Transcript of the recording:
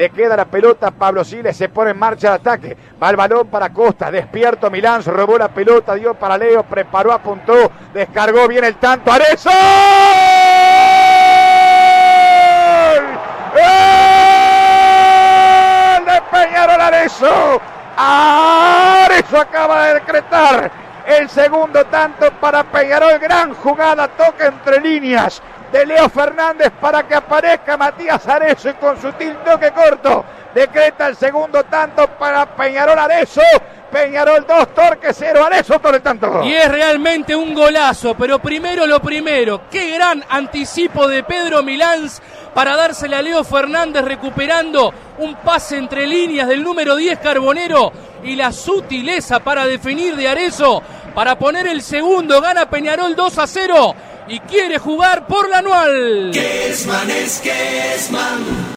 le queda la pelota a Pablo Siles, se pone en marcha el ataque, va el balón para Costa, despierto Milán, se robó la pelota, dio para Leo, preparó, apuntó, descargó bien el tanto, ¡Arezzo! ¡Gol de Peñarol! Arezzo acaba de decretar el segundo tanto para Peñarol, gran jugada, toca entre líneas de Leo Fernández para que aparezca Matías Arezzo y con sutil toque corto decreta el segundo tanto para Peñarol. Arezzo, Peñarol 2, Torque 0, Arezzo todo el tanto. Y es realmente un golazo, pero primero lo primero, qué gran anticipo de Pedro Milán para dársela a Leo Fernández, recuperando un pase entre líneas del número 10 Carbonero, y la sutileza para definir de Arezzo para poner el segundo. Gana Peñarol 2-0 y quiere jugar por la anual. Kessman es Kessman.